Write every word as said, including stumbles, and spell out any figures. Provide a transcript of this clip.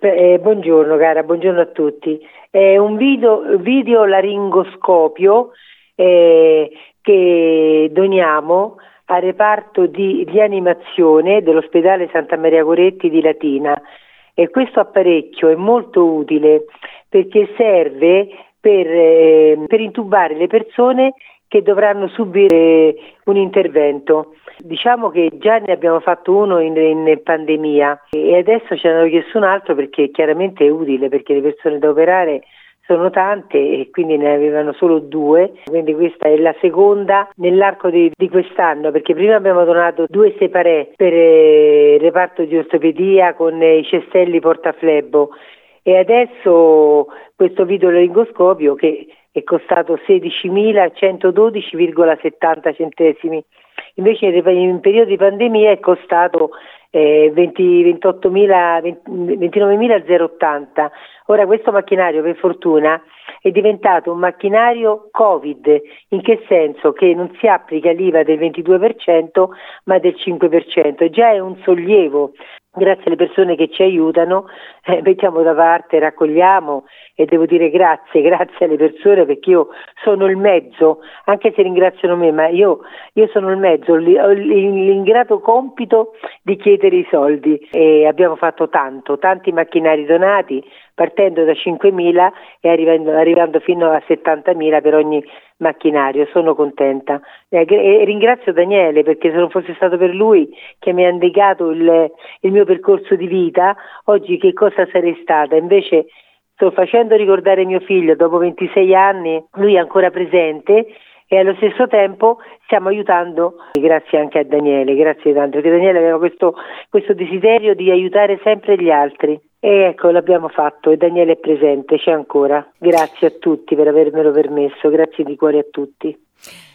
Eh, buongiorno cara, buongiorno a tutti. È un video, video laringoscopio eh, che doniamo al reparto di rianimazione dell'ospedale Santa Maria Goretti di Latina, e questo apparecchio è molto utile perché serve per, eh, per intubare le persone che dovranno subire un intervento. Diciamo che già ne abbiamo fatto uno in, in pandemia e adesso ce ne hanno chiesto un altro perché chiaramente è utile, perché le persone da operare sono tante e quindi ne avevano solo due, quindi questa è la seconda nell'arco di, di quest'anno, perché prima abbiamo donato due separé per eh, il reparto di ortopedia con eh, i cestelli portaflebbo, e adesso questo videolaringoscopio che è costato sedicimilacentododici virgola settanta centesimi, invece in periodo di pandemia è costato eh, ventinovemilaottanta. Ora questo macchinario, per fortuna, è diventato un macchinario Covid, in che senso? Che non si applica l'I V A del ventidue per cento ma del cinque per cento, e già è un sollievo. Grazie alle persone che ci aiutano, eh, mettiamo da parte, raccogliamo, e devo dire grazie, grazie alle persone, perché io sono il mezzo, anche se ringraziano me, ma io, io sono il mezzo, ho l'ingrato compito di chiedere i soldi, e abbiamo fatto tanto, tanti macchinari donati, partendo da cinquemila e arrivando, arrivando fino a settantamila per ogni macchinario. Sono contenta e ringrazio Daniele, perché se non fosse stato per lui che mi ha indicato il, il mio percorso di vita, oggi che cosa sarei stata? Invece sto facendo ricordare mio figlio dopo ventisei anni, lui è ancora presente, e allo stesso tempo stiamo aiutando, grazie anche a Daniele, grazie tanto, perché Daniele aveva questo, questo desiderio di aiutare sempre gli altri. E ecco, l'abbiamo fatto, e Daniele è presente, c'è ancora. Grazie a tutti per avermelo permesso, grazie di cuore a tutti.